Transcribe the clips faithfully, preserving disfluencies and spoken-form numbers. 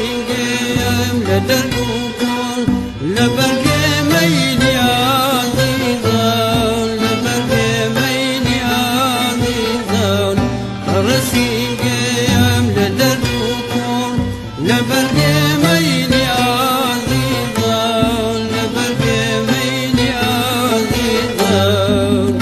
رسيقيم لدربكم لبرقيمين يا عزيزان لبرقيمين يا عزيزان رسيقيم لدربكم لبرقيمين يا عزيزان لبرقيمين يا عزيزان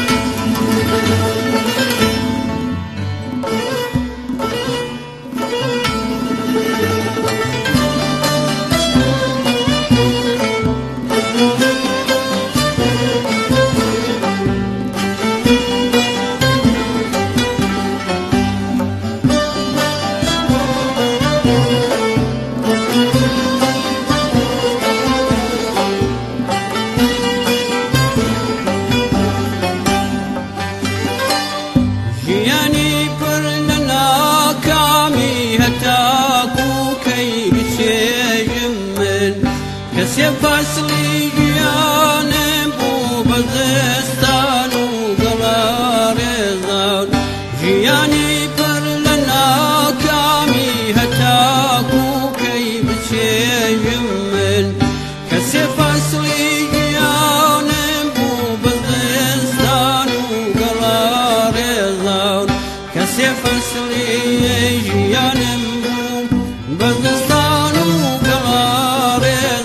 فصلي جيانم وبزستان وقرار زان جياني برلنا كامي هتاكو كي بتشيمن كسي فصلي جيانم وبزستان وقرار زان كسي فصلي جيانم وبزستان وقرار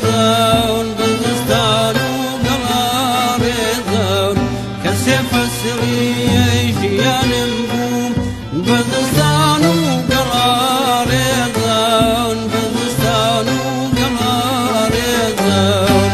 فصلي جيانم بزستان وقرار زان بزستان وقرار زان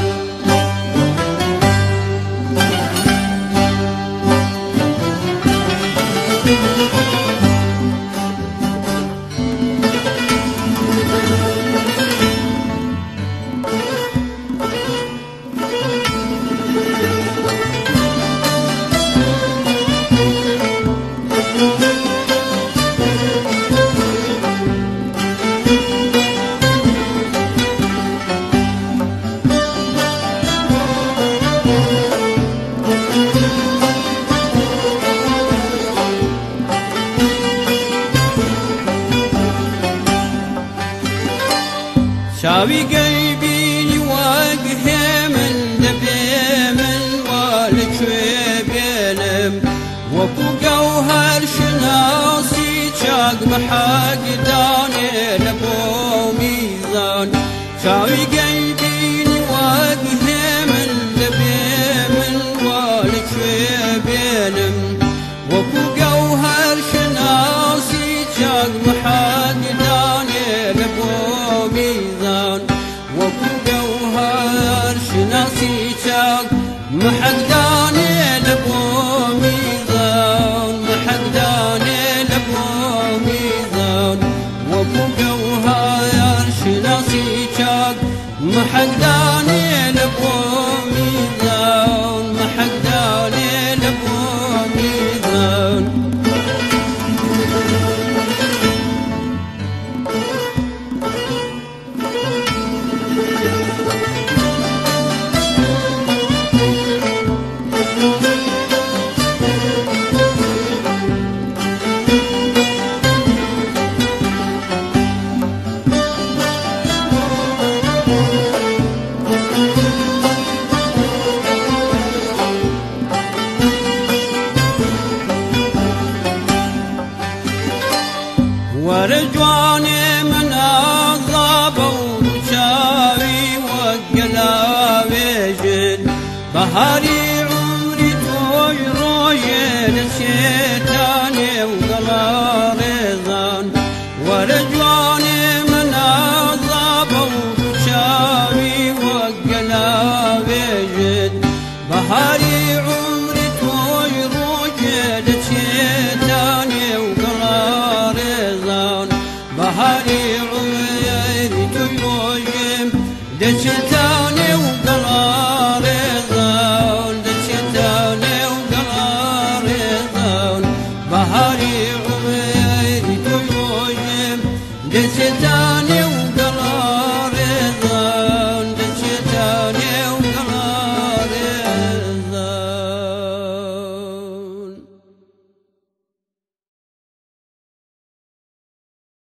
شاوي قلبي وجهي من دبي من والك بينم وكو جوهر شناصي شاق محق داني لبو ميزان شاوي قلبي وجهي من دبي من والك بينم وكو جوهر شناصي شاق محق داني لبو ميزان وكو جوهر شناصي شاق محق داني لبو ميزان محق داني لبو ميزان وكو جوهر شناصي شاق محق داني لبو ميزان محق داني لبو ميزان ورجواني من أغضب وشاوي وقلاوي جد بهاري عمري توي روي للشيطاني وقرار ظن ورجواني من أغضب وشاوي وقلاوي جد بهاري عمري توي روي للشيطاني وقرار بهاري عمري توي روي للشيطاني